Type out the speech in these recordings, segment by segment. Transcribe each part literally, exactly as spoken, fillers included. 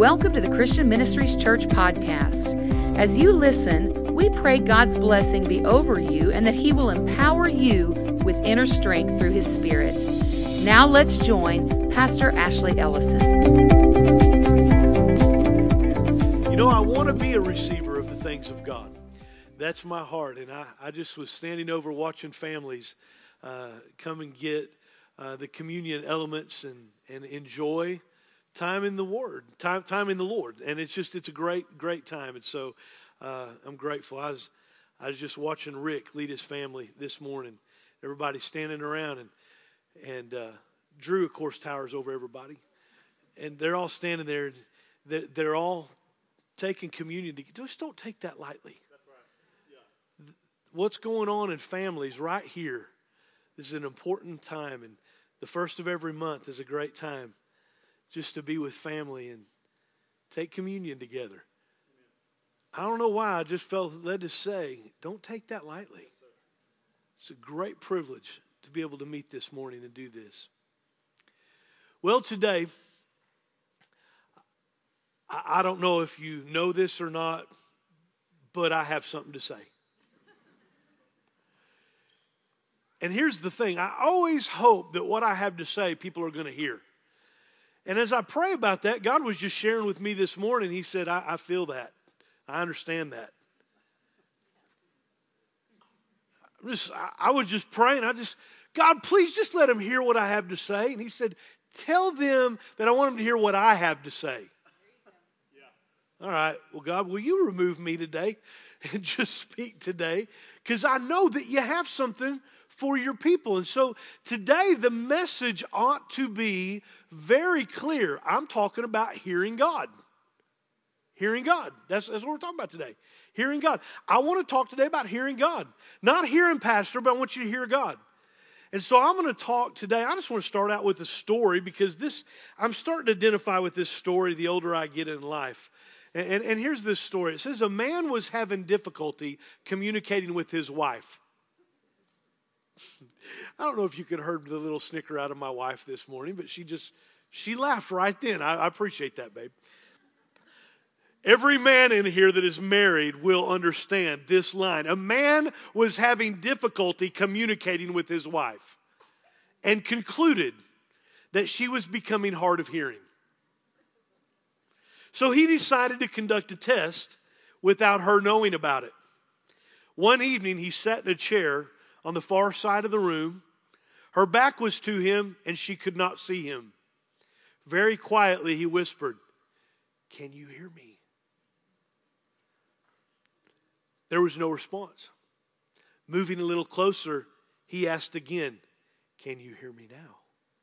Welcome to the Christian Ministries Church podcast. As you listen, we pray God's blessing be over you and that He will empower you with inner strength through His Spirit. Now let's join Pastor Ashley Ellison. You know, I want to be a receiver of the things of God. That's my heart. And I, I just was standing over watching families uh, come and get uh, the communion elements and, and enjoy time in the Word, time time in the Lord. And it's just, it's a great, great time. And so uh, I'm grateful. I was I was just watching Rick lead his family this morning. Everybody standing around. And, and uh, Drew, of course, towers over everybody. And they're all standing there. And they're, they're all taking communion. Just don't take that lightly. That's right. Yeah. What's going on in families right here is an important time. And the first of every month is a great time just to be with family and take communion together. I don't know why, I just felt led to say, don't take that lightly. It's a great privilege to be able to meet this morning and do this. Well, today, I don't know if you know this or not, but I have something to say. And here's the thing, I always hope that what I have to say, people are going to hear. And as I pray about that, God was just sharing with me this morning. He said, I, I feel that. I understand that. I'm just, I, I was just praying. I just, God, please just let them hear what I have to say. And He said, tell them that I want them to hear what I have to say. Yeah. All right. Well, God, will you remove me today and just speak today? Because I know that you have something for your people. And so today the message ought to be very clear. I'm talking about hearing God. Hearing God. That's, that's what we're talking about today. Hearing God. I want to talk today about hearing God. Not hearing Pastor, but I want you to hear God. And so I'm going to talk today. I just want to start out with a story because this, I'm starting to identify with this story the older I get in life. And, and, and here's this story. It says a man was having difficulty communicating with his wife. I don't know if you could heard the little snicker out of my wife this morning, but she just, she laughed right then. I, I appreciate that, babe. Every man in here that is married will understand this line. A man was having difficulty communicating with his wife and concluded that she was becoming hard of hearing. So he decided to conduct a test without her knowing about it. One evening, he sat in a chair on the far side of the room. Her back was to him, and she could not see him. Very quietly, he whispered, "Can you hear me?" There was no response. Moving a little closer, he asked again, "Can you hear me now?"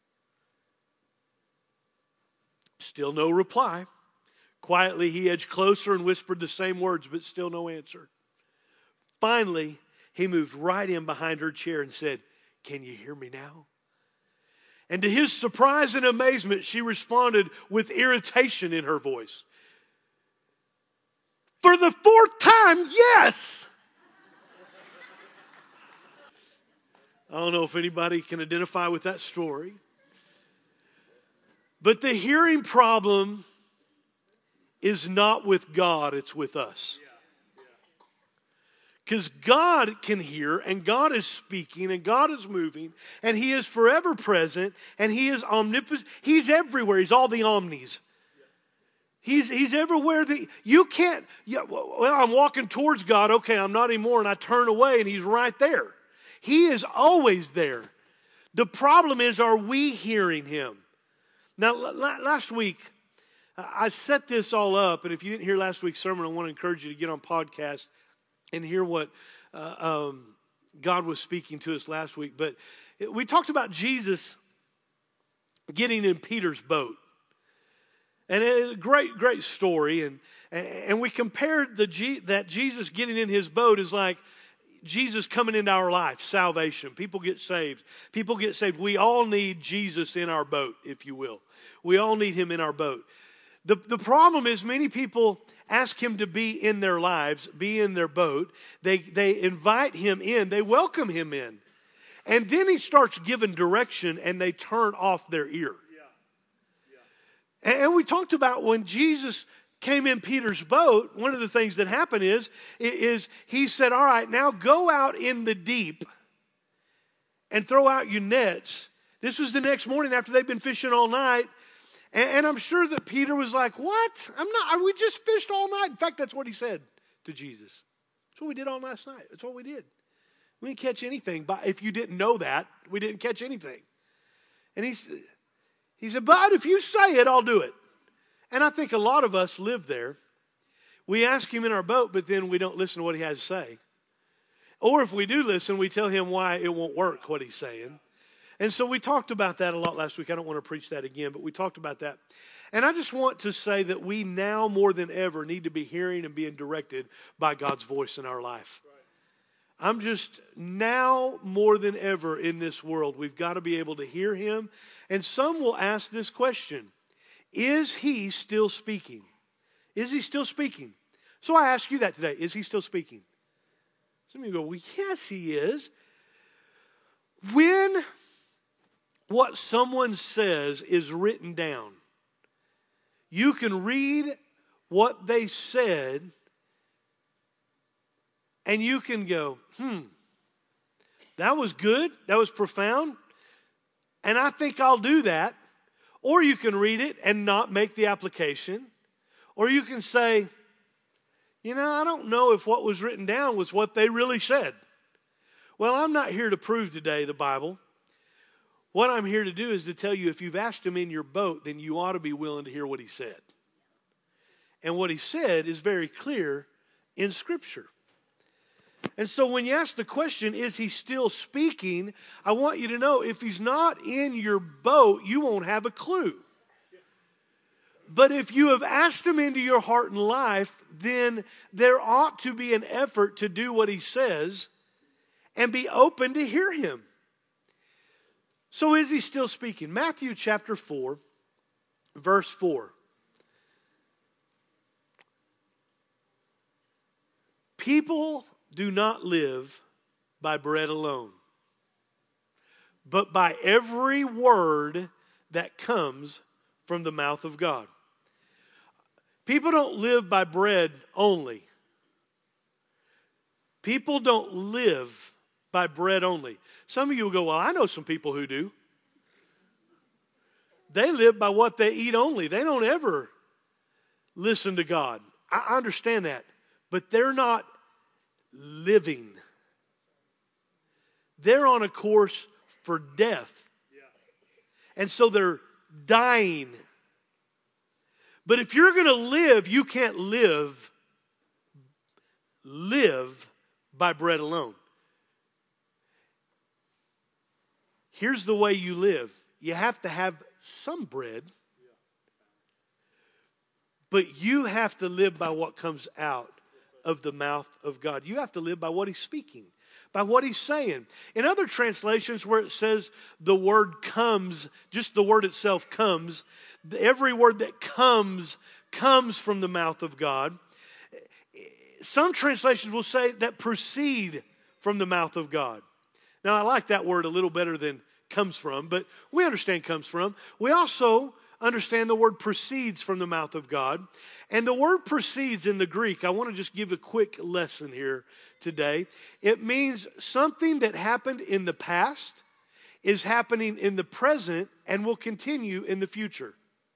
Still no reply. Quietly, he edged closer and whispered the same words, but still no answer. Finally, he moved right in behind her chair and said, "Can you hear me now?" And to his surprise and amazement, she responded with irritation in her voice. "For the fourth time, yes!" I don't know if anybody can identify with that story. But the hearing problem is not with God, it's with us. Because God can hear, and God is speaking, and God is moving, and He is forever present, and He is omnipotent. He's everywhere. He's all the omnis. He's, he's everywhere. That you can't, yeah, well, I'm walking towards God. Okay, I'm not anymore, and I turn away, and He's right there. He is always there. The problem is, are we hearing Him? Now, last week, I set this all up, and if you didn't hear last week's sermon, I want to encourage you to get on podcast and hear what uh, um, God was speaking to us last week. But we talked about Jesus getting in Peter's boat. And it's a great, great story. And, and we compared the G, that Jesus getting in His boat is like Jesus coming into our life, salvation. People get saved. People get saved. We all need Jesus in our boat, if you will. We all need Him in our boat. The, the problem is many people ask Him to be in their lives, be in their boat. They, they invite Him in. They welcome Him in. And then He starts giving direction and they turn off their ear. And we talked about when Jesus came in Peter's boat, one of the things that happened is, is he said, all right, now go out in the deep and throw out your nets. This was the next morning after they'd been fishing all night. And, and I'm sure that Peter was like, what? I'm not, we just fished all night. In fact, that's what he said to Jesus. That's what we did all last night. That's what we did. We didn't catch anything. But if you didn't know that, we didn't catch anything. And he, he said, but if you say it, I'll do it. And I think a lot of us live there. We ask him in our boat, but then we don't listen to what he has to say. Or if we do listen, we tell him why it won't work, what he's saying. And so we talked about that a lot last week. I don't want to preach that again, but we talked about that. And I just want to say that we now more than ever need to be hearing and being directed by God's voice in our life. I'm just, now more than ever in this world, we've got to be able to hear him. And some will ask this question: is he still speaking? Is he still speaking? So I ask you that today. Is he still speaking? Some of you go, well, yes, he is. When what someone says is written down, you can read what they said and you can go, hmm, that was good. That was profound. And I think I'll do that. Or you can read it and not make the application. Or you can say, you know, I don't know if what was written down was what they really said. Well, I'm not here to prove today the Bible. What I'm here to do is to tell you, if you've asked him in your boat, then you ought to be willing to hear what he said. And what he said is very clear in Scripture. And so when you ask the question, is he still speaking? I want you to know, if he's not in your boat, you won't have a clue. But if you have asked him into your heart and life, then there ought to be an effort to do what he says and be open to hear him. So is he still speaking? Matthew chapter four, verse four. People do not live by bread alone, but by every word that comes from the mouth of God. People don't live by bread only. People don't live by bread only. Some of you will go, well, I know some people who do. They live by what they eat only. They don't ever listen to God. I understand that. But they're not living. They're on a course for death. And so they're dying. But if you're going to live, you can't live, live by bread alone. Here's the way you live. You have to have some bread. But you have to live by what comes out of the mouth of God. You have to live by what he's speaking, by what he's saying. In other translations where it says the word comes, just the word itself comes, every word that comes, comes from the mouth of God. Some translations will say that proceed from the mouth of God. Now, I like that word a little better than comes from, but we understand comes from. We also understand the word proceeds from the mouth of God. And the word proceeds in the Greek, I want to just give a quick lesson here today. It means something that happened in the past is happening in the present and will continue in the future.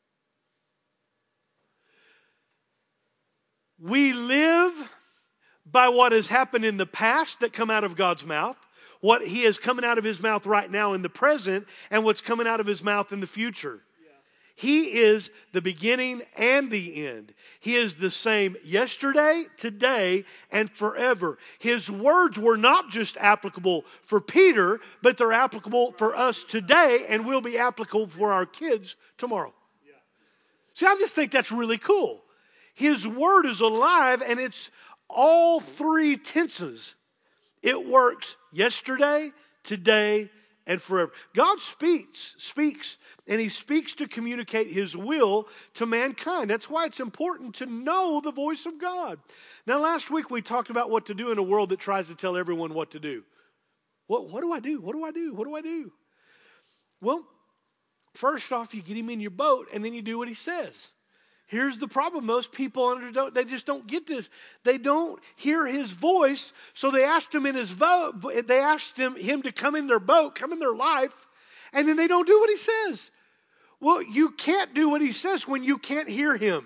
We live by what has happened in the past that come out of God's mouth, what he is coming out of his mouth right now in the present, and what's coming out of his mouth in the future. He is the beginning and the end. He is the same yesterday, today, and forever. His words were not just applicable for Peter, but they're applicable for us today and will be applicable for our kids tomorrow. Yeah. See, I just think that's really cool. His word is alive, and it's all three tenses. It works yesterday, today, and forever. God speaks, speaks, and he speaks to communicate his will to mankind. That's why it's important to know the voice of God. Now, last week we talked about what to do in a world that tries to tell everyone what to do. What, what do I do? What do I do? What do I do? Well, First off, you get him in your boat, and then you do what he says. Here's the problem. Most people under don't, they just don't get this. They don't hear his voice, so they asked him in his boat. They asked him, him to come in their boat, come in their life, and then they don't do what he says. Well, you can't do what he says when you can't hear him.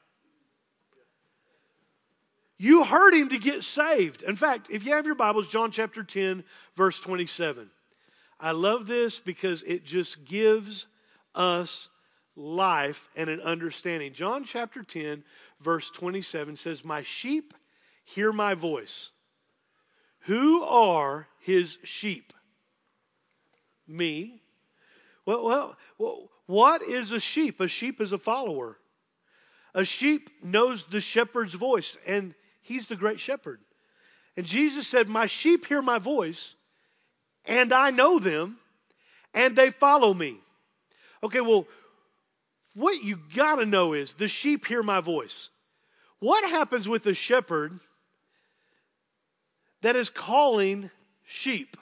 You heard him to get saved. In fact, if you have your Bibles, John chapter ten, verse twenty-seven. I love this because it just gives us life and an understanding. John chapter ten, verse twenty-seven says, my sheep hear my voice. Who are his sheep? Me. Well, well, well, what is a sheep? A sheep is a follower. A sheep knows the shepherd's voice, and he's the great shepherd. And Jesus said, my sheep hear my voice, and I know them, and they follow me. Okay, well, what you got to know is the sheep hear my voice. What happens with a shepherd that is calling sheep?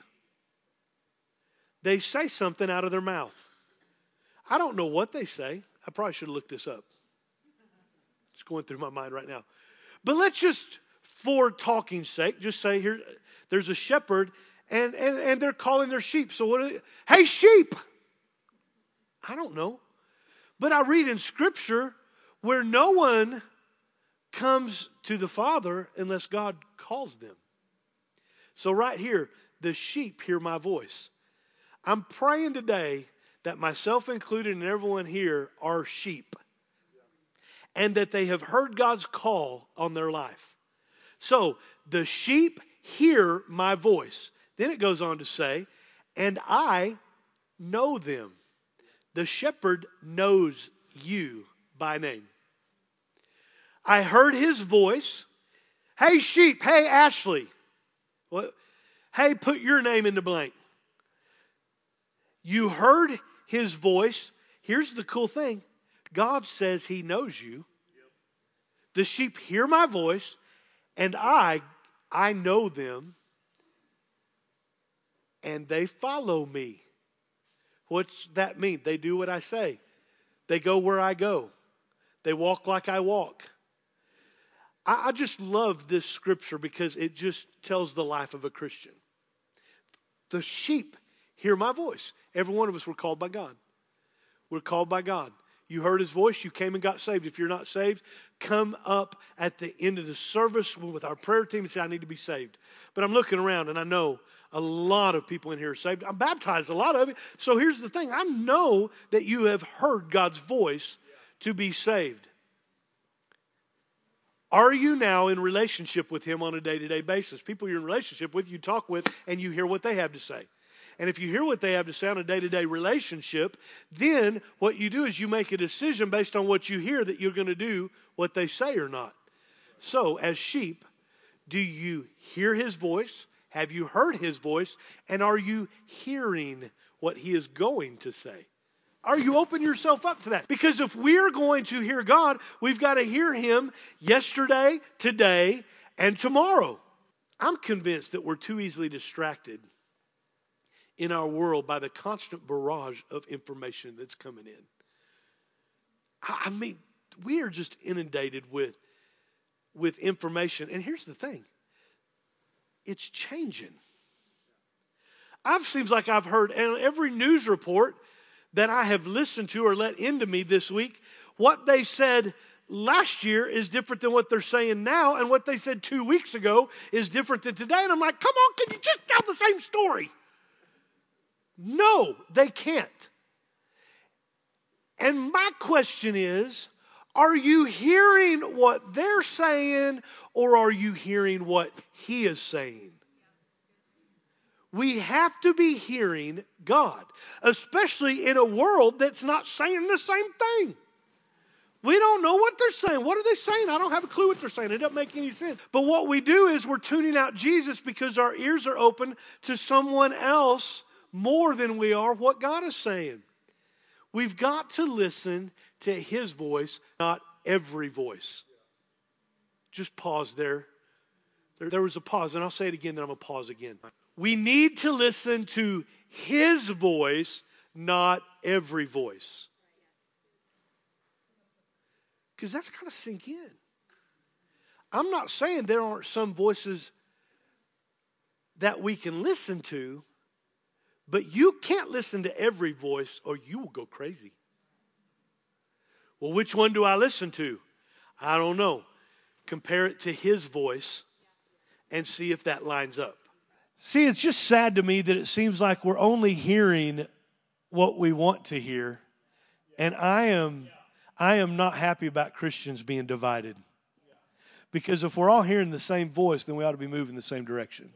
They say something out of their mouth. I don't know what they say. I probably should have looked this up. It's going through my mind right now. But let's just, for talking's sake, just say here, there's a shepherd, and, and, and they're calling their sheep. So what are they? Hey, sheep! I don't know. But I read in Scripture where no one comes to the Father unless God calls them. So right here, the sheep hear my voice. I'm praying today that myself included and everyone here are sheep. And that they have heard God's call on their life. So the sheep hear my voice. Then it goes on to say, and I know them. The shepherd knows you by name. I heard his voice. Hey, sheep. Hey, Ashley. What? Hey, put your name in the blank. You heard his voice. Here's the cool thing. God says he knows you. The sheep hear my voice, and I, I know them, and they follow me. What's that mean? They do what I say. They go where I go. They walk like I walk. I, I just love this scripture because it just tells the life of a Christian. The sheep hear my voice. Every one of us were called by God. We're called by God. You heard his voice, you came and got saved. If you're not saved, come up at the end of the service with our prayer team and say, I need to be saved. But I'm looking around and I know a lot of people in here are saved. I'm baptized, a lot of it. So here's the thing. I know that you have heard God's voice to be saved. Are you now in relationship with him on a day-to-day basis? People you're in relationship with, you talk with, and you hear what they have to say. And if you hear what they have to say on a day-to-day relationship, then what you do is you make a decision based on what you hear that you're going to do what they say or not. So as sheep, do you hear his voice? Have you heard his voice? And are you hearing what he is going to say? Are you open yourself up to that? Because if we're going to hear God, we've got to hear him yesterday, today, and tomorrow. I'm convinced that we're too easily distracted in our world by the constant barrage of information that's coming in. I mean, we are just inundated with, with information. And here's the thing. It's changing. I've seems like I've heard in every news report that I have listened to or let into me this week, what they said last year is different than what they're saying now, and what they said two weeks ago is different than today. And I'm like, come on, can you just tell the same story? No, they can't. And my question is, are you hearing what they're saying, or are you hearing what he is saying? We have to be hearing God, especially in a world that's not saying the same thing. We don't know what they're saying. What are they saying? I don't have a clue what they're saying. It doesn't make any sense. But what we do is we're tuning out Jesus because our ears are open to someone else more than we are what God is saying. We've got to listen to his voice, not every voice. Just pause there. There, there was a pause, and I'll say it again, then I'm going to pause again. We need to listen to his voice, not every voice. Because that's got to sink in. I'm not saying there aren't some voices that we can listen to, but you can't listen to every voice or you will go crazy. Well, which one do I listen to? I don't know. Compare it to his voice and see if that lines up. See, it's just sad to me that it seems like we're only hearing what we want to hear. And I am, I am not happy about Christians being divided. Because if we're all hearing the same voice, then we ought to be moving the same direction.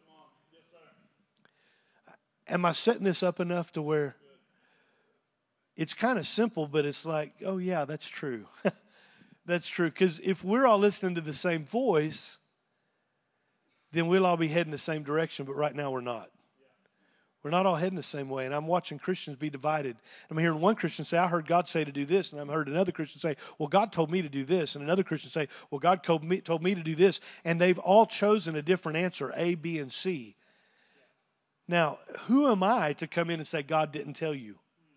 Am I setting this up enough to where it's kind of simple, but it's like, oh yeah, that's true. That's true. Because if we're all listening to the same voice, then we'll all be heading the same direction, but right now we're not. We're not all heading the same way, and I'm watching Christians be divided. I'm hearing one Christian say, I heard God say to do this, and I've heard another Christian say, well, God told me to do this, and another Christian say, well, God told me, told me to do this, and they've all chosen a different answer, A, B, and C. Now, who am I to come in and say, God didn't tell you?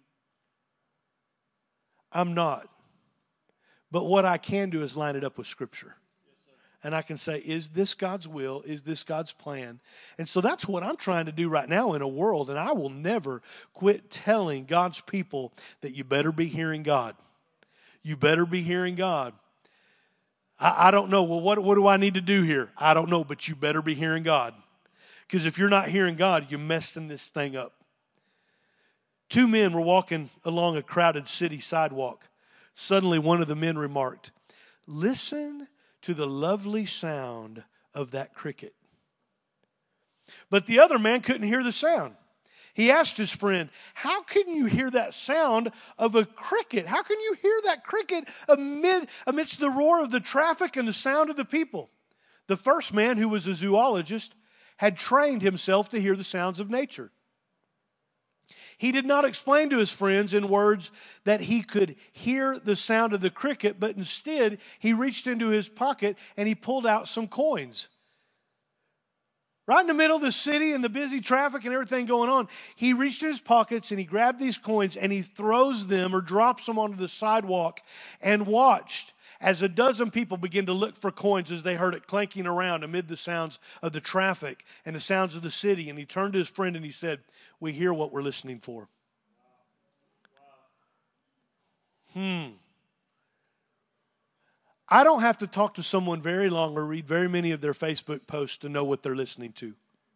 I'm not. But what I can do is line it up with Scripture. And I can say, is this God's will? Is this God's plan? And so that's what I'm trying to do right now in a world. And I will never quit telling God's people that you better be hearing God. You better be hearing God. I, I don't know. Well, what, what do I need to do here? I don't know, but you better be hearing God. Because if you're not hearing God, you're messing this thing up. Two men were walking along a crowded city sidewalk. Suddenly, one of the men remarked, listen to the lovely sound of that cricket. But the other man couldn't hear the sound. He asked his friend, how can you hear that sound of a cricket? How can you hear that cricket amid, amidst the roar of the traffic and the sound of the people? The first man, who was a zoologist, had trained himself to hear the sounds of nature. He did not explain to his friends in words that he could hear the sound of the cricket, but instead he reached into his pocket and he pulled out some coins. Right in the middle of the city and the busy traffic and everything going on, he reached in his pockets and he grabbed these coins and he throws them or drops them onto the sidewalk and watched as a dozen people began to look for coins as they heard it clanking around amid the sounds of the traffic and the sounds of the city. And he turned to his friend and he said, we hear what we're listening for. Hmm. I don't have to talk to someone very long or read very many of their Facebook posts to know what they're listening to.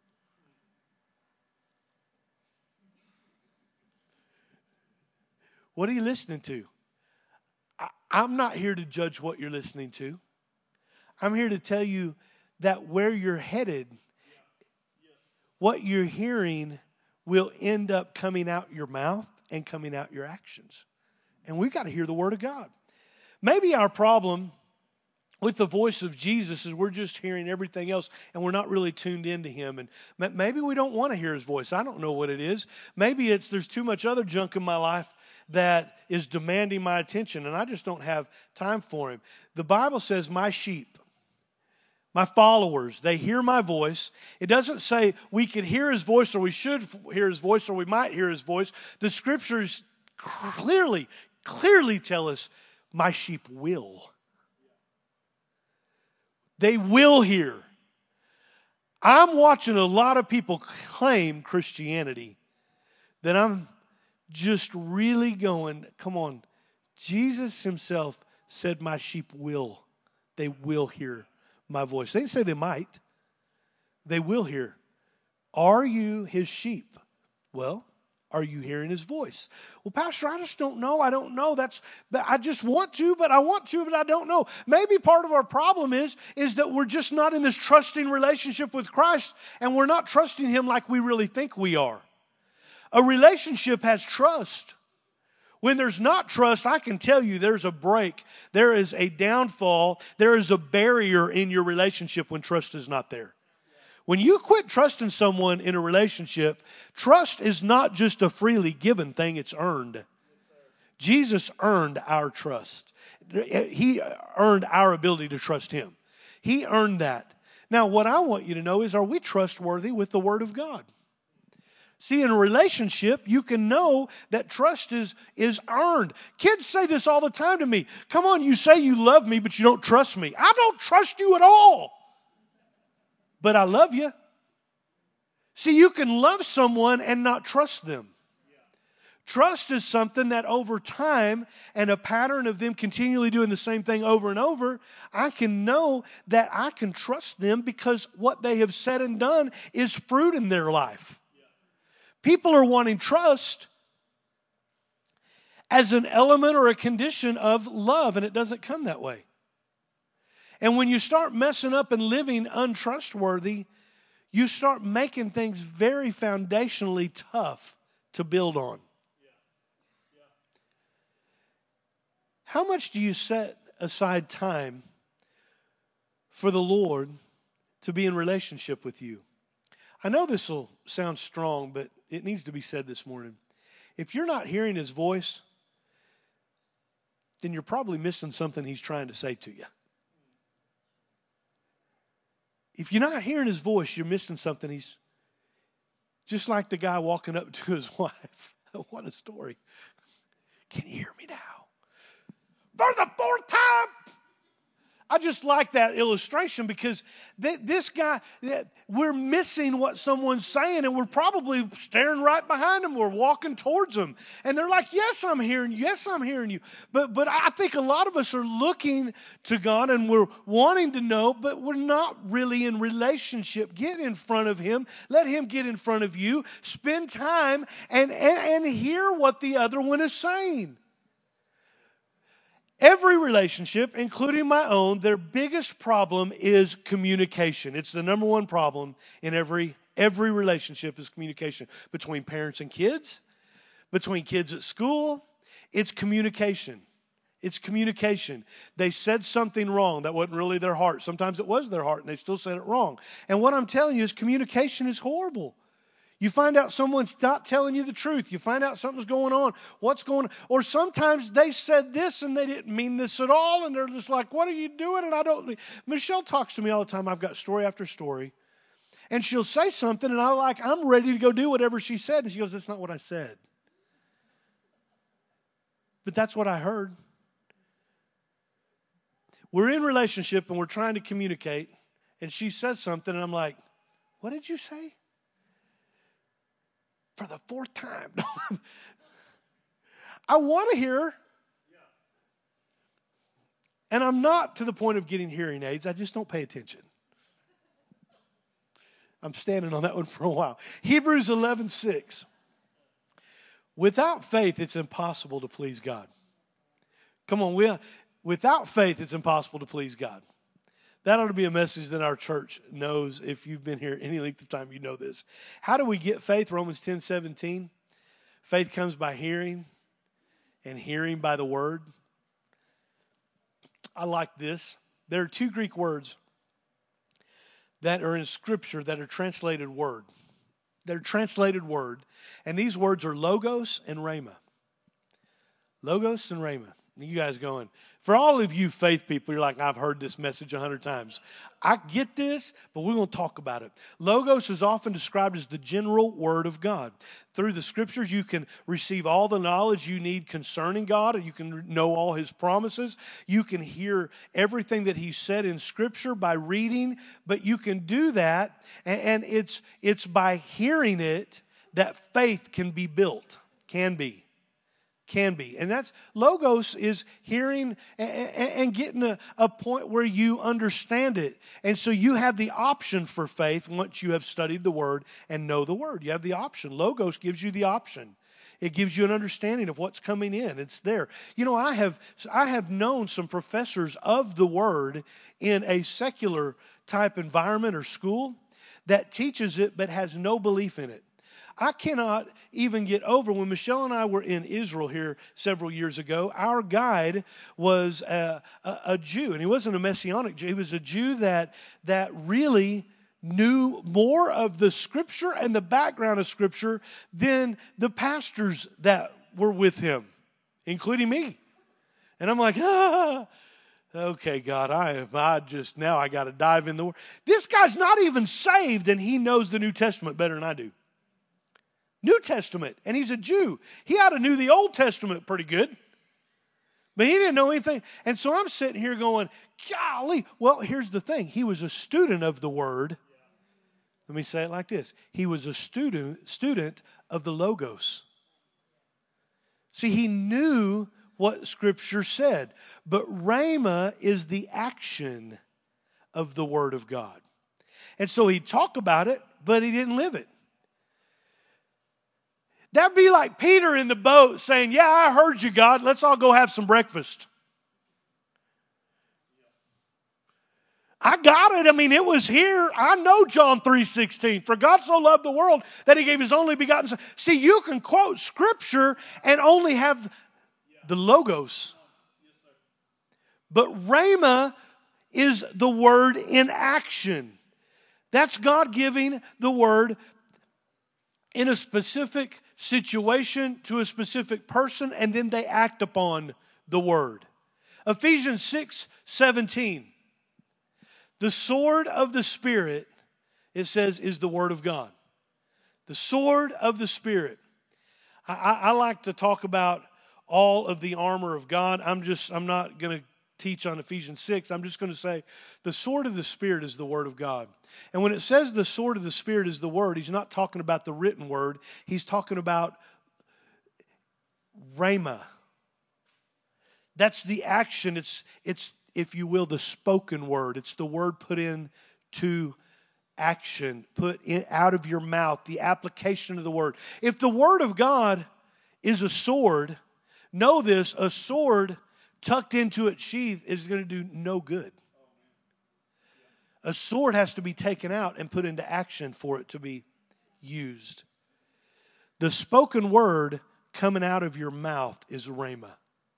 What are you listening to? I, I'm not here to judge what you're listening to. I'm here to tell you that where you're headed, what you're hearing will end up coming out your mouth and coming out your actions. And we've got to hear the Word of God. Maybe our problem with the voice of Jesus is we're just hearing everything else and we're not really tuned into Him. And maybe we don't want to hear His voice. I don't know what it is. Maybe it's there's too much other junk in my life that is demanding my attention and I just don't have time for Him. The Bible says, my sheep, my followers, they hear my voice. It doesn't say we could hear His voice or we should hear His voice or we might hear His voice. The Scriptures clearly, clearly tell us, my sheep will. They will hear. I'm watching a lot of people claim Christianity that I'm just really going, come on, Jesus Himself said my sheep will. They will hear my voice. They didn't say they might. They will hear. Are you His sheep? Well, are you hearing His voice? Well, Pastor, I just don't know. I don't know. That's, I just want to, but I want to, but I don't know. Maybe part of our problem is, is that we're just not in this trusting relationship with Christ, and we're not trusting Him like we really think we are. A relationship has trust. When there's not trust, I can tell you there's a break. There is a downfall. There is a barrier in your relationship when trust is not there. When you quit trusting someone in a relationship, trust is not just a freely given thing, it's earned. Jesus earned our trust. He earned our ability to trust Him. He earned that. Now, what I want you to know is, are we trustworthy with the Word of God? See, in a relationship, you can know that trust is, is earned. Kids say this all the time to me. Come on, you say you love me, but you don't trust me. I don't trust you at all. But I love you. See, you can love someone and not trust them. Trust is something that over time and a pattern of them continually doing the same thing over and over, I can know that I can trust them because what they have said and done is fruit in their life. People are wanting trust as an element or a condition of love, and it doesn't come that way. And when you start messing up and living untrustworthy, you start making things very foundationally tough to build on. How much do you set aside time for the Lord to be in relationship with you? I know this will sound strong, but it needs to be said this morning. If you're not hearing His voice, then you're probably missing something He's trying to say to you. If you're not hearing His voice, you're missing something. He's just like the guy walking up to his wife. What a story. Can you hear me now? For the fourth time. I just like that illustration because th- this guy, th- we're missing what someone's saying and we're probably staring right behind them. We're walking towards them. And they're like, yes, I'm hearing you. Yes, I'm hearing you. But, but I think a lot of us are looking to God and we're wanting to know, but we're not really in relationship. Get in front of Him. Let Him get in front of you. Spend time and, and, and hear what the other one is saying. Every relationship, including my own, their biggest problem is communication. It's the number one problem in every, every relationship is communication. Between parents and kids, between kids at school, it's communication. It's communication. They said something wrong that wasn't really their heart. Sometimes it was their heart and they still said it wrong. And what I'm telling you is communication is horrible. You find out someone's not telling you the truth. You find out something's going on. What's going on? Or sometimes they said this and they didn't mean this at all. And they're just like, what are you doing? And I don't. Michelle talks to me all the time. I've got story after story. And she'll say something and I'm like, I'm ready to go do whatever she said. And she goes, that's not what I said. But that's what I heard. We're in relationship and we're trying to communicate. And she says something and I'm like, what did you say? For the fourth time. I want to hear. And I'm not to the point of getting hearing aids. I just don't pay attention. I'm standing on that one for a while. Hebrews eleven six. Without faith, it's impossible to please God. Come on, we, without faith, it's impossible to please God. That ought to be a message that our church knows. If you've been here any length of time, you know this. How do we get faith? Romans ten seventeen. Faith comes by hearing, and hearing by the word. I like this. There are two Greek words that are in Scripture that are translated word. They're translated word. And these words are logos and rhema. Logos and rhema. You guys going, for all of you faith people, you're like, I've heard this message a hundred times. I get this, but we're going to talk about it. Logos is often described as the general word of God. Through the Scriptures, you can receive all the knowledge you need concerning God, and you can know all His promises. You can hear everything that He said in Scripture by reading, but you can do that, and it's, it's by hearing it that faith can be built, can be. Can be. And that's, logos is hearing and, and getting a, a point where you understand it. And so you have the option for faith once you have studied the Word and know the Word. You have the option. Logos gives you the option. It gives you an understanding of what's coming in. It's there. You know, I have I have known some professors of the Word in a secular type environment or school that teaches it but has no belief in it. I cannot even get over when Michelle and I were in Israel here several years ago. Our guide was a, a, a Jew, and he wasn't a Messianic Jew. He was a Jew that, that really knew more of the Scripture and the background of Scripture than the pastors that were with him, including me. And I'm like, ah, okay, God, I, I just, now I got to dive in the Word. This guy's not even saved, and he knows the New Testament better than I do. New Testament, and he's a Jew. He ought to knew the Old Testament pretty good. But he didn't know anything. And so I'm sitting here going, golly. Well, here's the thing. He was a student of the Word. Let me say it like this. He was a student, student of the Logos. See, he knew what Scripture said. But Rhema is the action of the Word of God. And so he'd talk about it, but he didn't live it. That'd be like Peter in the boat saying, yeah, I heard you, God. Let's all go have some breakfast. I got it. I mean, it was here. I know John three sixteen. For God so loved the world that he gave his only begotten son. See, you can quote Scripture and only have the Logos. But Rhema is the Word in action. That's God giving the Word in a specific situation to a specific person, and then they act upon the Word. Ephesians six seventeen. The sword of the Spirit, it says, is the Word of God. The sword of the Spirit. I, I, I like to talk about all of the armor of God. I'm just, I'm not going to teach on Ephesians six. I'm just going to say the sword of the Spirit is the Word of God. And when it says the sword of the Spirit is the Word, he's not talking about the written word. He's talking about Rhema. That's the action. It's, it's, if you will, the spoken word. It's the word put into action, put in, out of your mouth, the application of the word. If the Word of God is a sword, know this, a sword tucked into its sheath is going to do no good. A sword has to be taken out and put into action for it to be used. The spoken word coming out of your mouth is Rhema.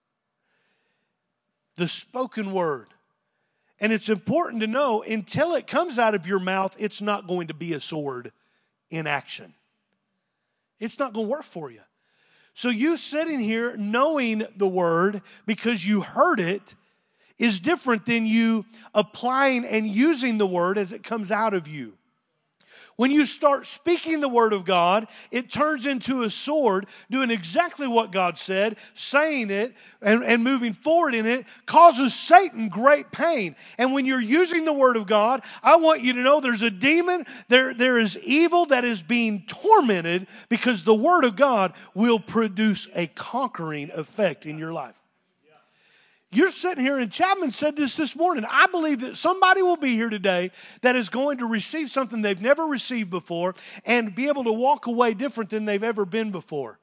The spoken word. And it's important to know, until it comes out of your mouth, it's not going to be a sword in action. It's not going to work for you. So you sitting here knowing the word because you heard it is different than you applying and using the word as it comes out of you. When you start speaking the word of God, it turns into a sword, doing exactly what God said, saying it and, and moving forward in it, causes Satan great pain. And when you're using the word of God, I want you to know there's a demon, there, there is evil that is being tormented because the word of God will produce a conquering effect in your life. You're sitting here, and Chapman said this this morning. I believe that somebody will be here today that is going to receive something they've never received before and be able to walk away different than they've ever been before.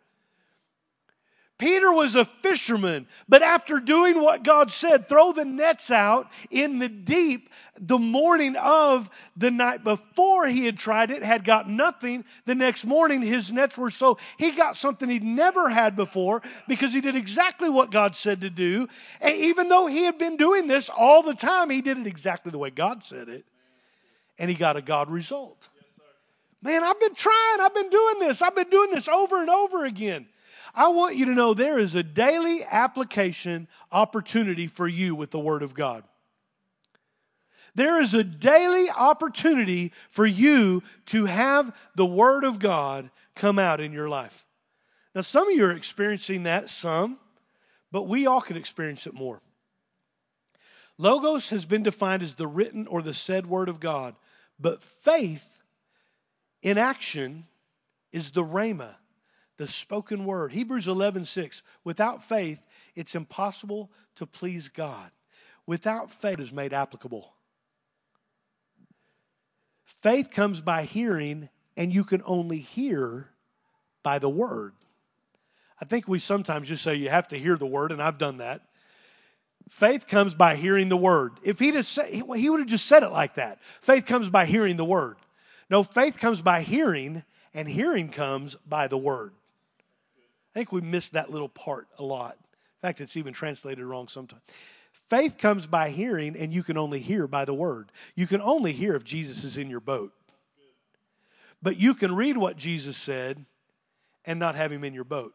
Peter was a fisherman, but after doing what God said, throw the nets out in the deep the morning of the night before he had tried it, had got nothing. The next morning, his nets were so, he got something he'd never had before because he did exactly what God said to do. And even though he had been doing this all the time, he did it exactly the way God said it. And he got a God result. Man, I've been trying. I've been doing this. I've been doing this over and over again. I want you to know there is a daily application opportunity for you with the Word of God. There is a daily opportunity for you to have the Word of God come out in your life. Now, some of you are experiencing that, some, but we all can experience it more. Logos has been defined as the written or the said Word of God, but faith in action is the Rhema. The spoken word. Hebrews eleven six. Without faith, it's impossible to please God. Without faith, it is made applicable. Faith comes by hearing, and you can only hear by the word. I think we sometimes just say you have to hear the word, and I've done that. Faith comes by hearing the word. If he'd have said, he would have just said it like that. Faith comes by hearing the word. No, faith comes by hearing, and hearing comes by the word. I think we miss that little part a lot. In fact, it's even translated wrong sometimes. Faith comes by hearing, and you can only hear by the word. You can only hear if Jesus is in your boat. But you can read what Jesus said and not have him in your boat.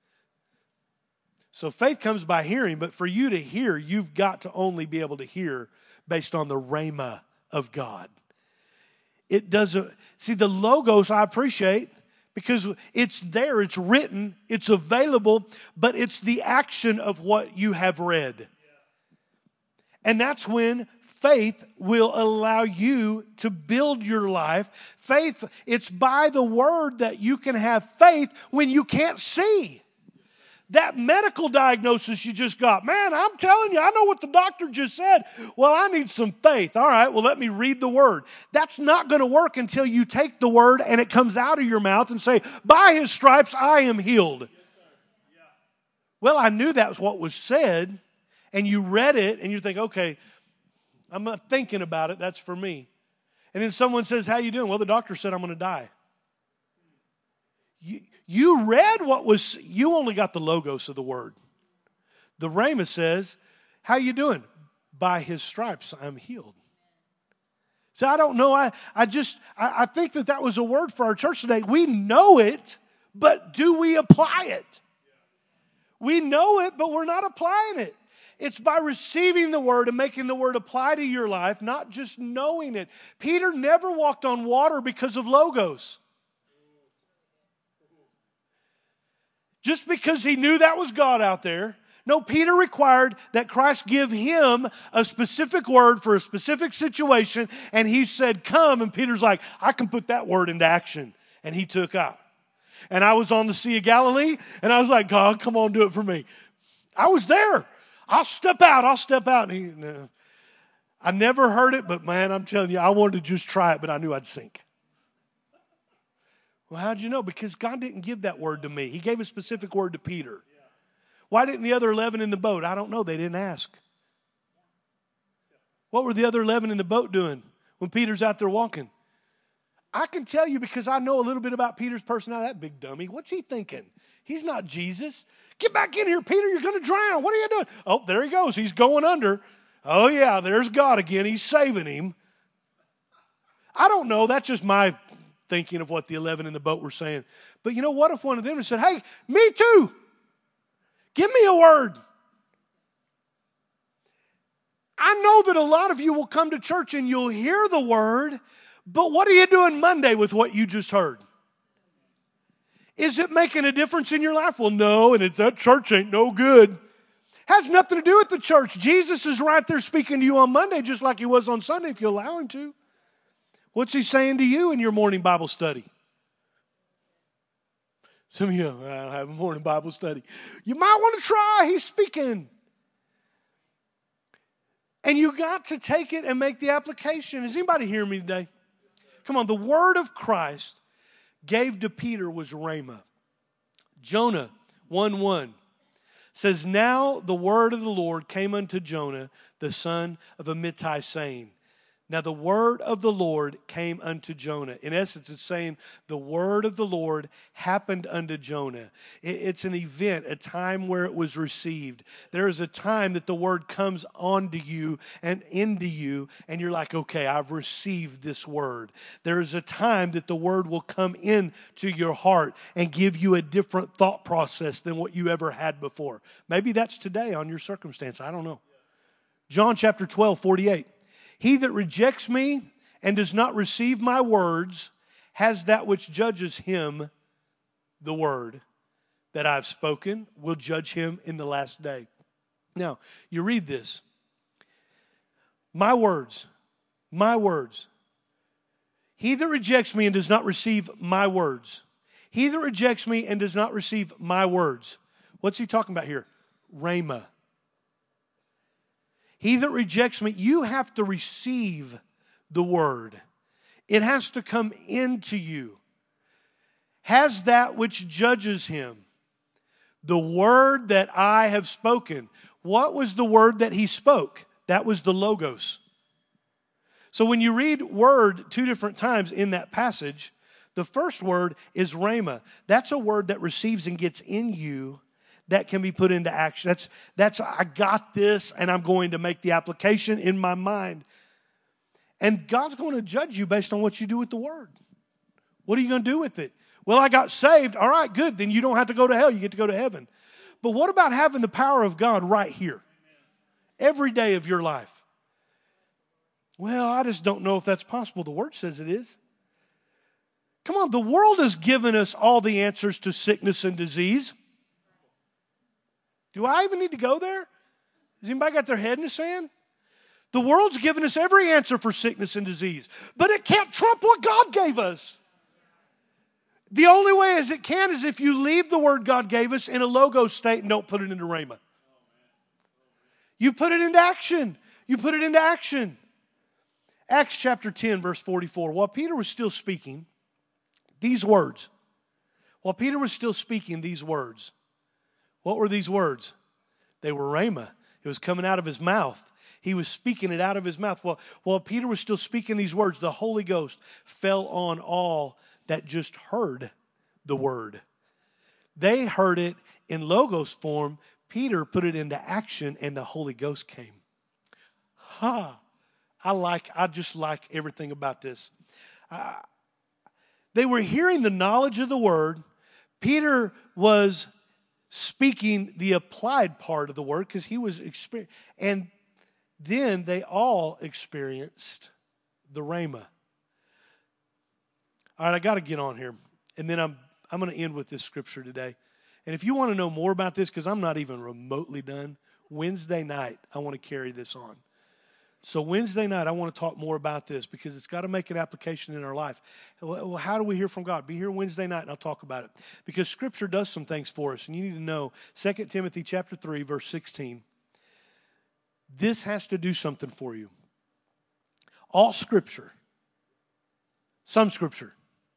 So faith comes by hearing, but for you to hear, you've got to only be able to hear based on the Rhema of God. It doesn't, see, the Logos I appreciate Because it's there, it's written, it's available, but it's the action of what you have read. And that's when faith will allow you to build your life. Faith, it's by the word that you can have faith when you can't see. That medical diagnosis you just got, man, I'm telling you, I know what the doctor just said. Well, I need some faith. All right, well, let me read the word. That's not going to work until you take the word and it comes out of your mouth and say, by his stripes, I am healed. Yes, sir. Yeah. Well, I knew that was what was said, and you read it, and you think, okay, I'm not thinking about it. That's for me. And then someone says, how you doing? Well, the doctor said I'm going to die. You, you read what was, you only got the logos of the word. The Rhema says, how you doing? By his stripes, I'm healed. So I don't know. I, I just, I, I think that that was a word for our church today. We know it, but do we apply it? We know it, but we're not applying it. It's by receiving the word and making the word apply to your life, not just knowing it. Peter never walked on water because of logos. Just because he knew that was God out there. No, Peter required that Christ give him a specific word for a specific situation, and he said, come, and Peter's like, I can put that word into action. And he took out. And I was on the Sea of Galilee, and I was like, God, come on, do it for me. I was there. I'll step out, I'll step out. And he, no. I never heard it, but man, I'm telling you, I wanted to just try it, but I knew I'd sink. Well, how'd you know? Because God didn't give that word to me. He gave a specific word to Peter. Why didn't the other eleven in the boat? I don't know. They didn't ask. What were the other eleven in the boat doing when Peter's out there walking? I can tell you because I know a little bit about Peter's personality. That big dummy. What's he thinking? He's not Jesus. Get back in here, Peter. You're going to drown. What are you doing? Oh, there he goes. He's going under. Oh, yeah, there's God again. He's saving him. I don't know. That's just my thinking of what the eleven in the boat were saying. But you know what if one of them had said, hey, me too. Give me a word. I know that a lot of you will come to church and you'll hear the word, but what are you doing Monday with what you just heard? Is it making a difference in your life? Well, no, and it, that church ain't no good. Has nothing to do with the church. Jesus is right there speaking to you on Monday just like he was on Sunday if you allow him to. What's he saying to you in your morning Bible study? Some of you, I don't have a morning Bible study. You might want to try. He's speaking. And you got to take it and make the application. Is anybody hearing me today? Come on, the word of Christ gave to Peter was Rhema. Jonah one one says, now the word of the Lord came unto Jonah, the son of Amittai, saying, now the word of the Lord came unto Jonah. In essence, it's saying the word of the Lord happened unto Jonah. It's an event, a time where it was received. There is a time that the word comes onto you and into you, and you're like, okay, I've received this word. There is a time that the word will come into your heart and give you a different thought process than what you ever had before. Maybe that's today on your circumstance. I don't know. John chapter twelve, forty-eight. He that rejects me and does not receive my words has that which judges him, the word that I've spoken, will judge him in the last day. Now, you read this. My words, my words. He that rejects me and does not receive my words. He that rejects me and does not receive my words. What's he talking about here? Rhema. He that rejects me, you have to receive the word. It has to come into you. Has that which judges him. The word that I have spoken. What was the word that he spoke? That was the Logos. So when you read word two different times in that passage, the first word is Rhema. That's a word that receives and gets in you that can be put into action. That's, that's I got this, and I'm going to make the application in my mind. And God's going to judge you based on what you do with the word. What are you going to do with it? Well, I got saved. All right, good. Then you don't have to go to hell. You get to go to heaven. But what about having the power of God right here? Every day of your life. Well, I just don't know if that's possible. The word says it is. Come on, the world has given us all the answers to sickness and disease. Do I even need to go there? Has anybody got their head in the sand? The world's given us every answer for sickness and disease, but it can't trump what God gave us. The only way as it can is if you leave the word God gave us in a logos state and don't put it into rhema. You put it into action. You put it into action. Acts chapter ten, verse forty-four. While Peter was still speaking these words, while Peter was still speaking these words, what were these words? They were rhema. It was coming out of his mouth. He was speaking it out of his mouth. While, while Peter was still speaking these words, the Holy Ghost fell on all that just heard the word. They heard it in logos form. Peter put it into action, and the Holy Ghost came. Ha! I like. I just like everything about this. Uh, they were hearing the knowledge of the word. Peter was speaking the applied part of the word because he was experiencing. And then they all experienced the rhema. All right, I got to get on here. And then I'm I'm going to end with this scripture today. And if you want to know more about this, because I'm not even remotely done, Wednesday night, I want to carry this on. So Wednesday night, I want to talk more about this because it's got to make an application in our life. Well, how do we hear from God? Be here Wednesday night, and I'll talk about it. Because Scripture does some things for us, and you need to know Second Timothy chapter three, verse sixteen. This has to do something for you. All Scripture, some Scripture,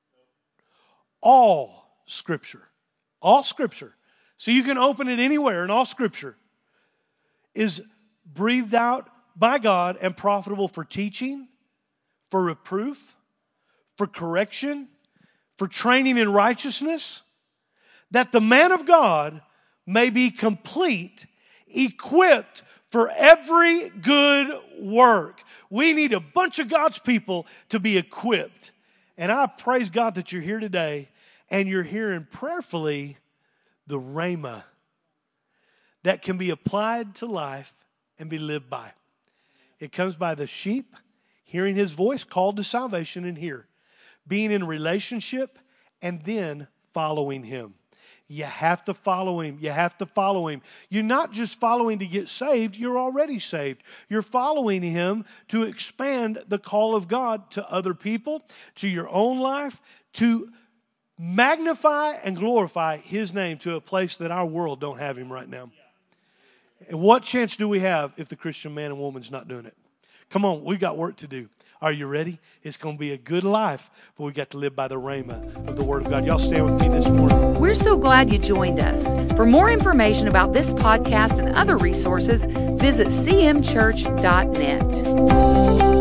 all Scripture, all Scripture. So you can open it anywhere, and all Scripture is breathed out by God and profitable for teaching, for reproof, for correction, for training in righteousness, that the man of God may be complete, equipped for every good work. We need a bunch of God's people to be equipped. And I praise God that you're here today and you're hearing prayerfully the rhema that can be applied to life and be lived by. It comes by the sheep hearing his voice, called to salvation, and hear. Being in relationship and then following him. You have to follow him. You have to follow him. You're not just following to get saved. You're already saved. You're following him to expand the call of God to other people, to your own life, to magnify and glorify his name to a place that our world don't have him right now. And what chance do we have if the Christian man and woman's not doing it? Come on, we got work to do. Are you ready? It's going to be a good life, but we got to live by the rhema of the Word of God. Y'all stand with me this morning. We're so glad you joined us. For more information about this podcast and other resources, visit c m church dot net.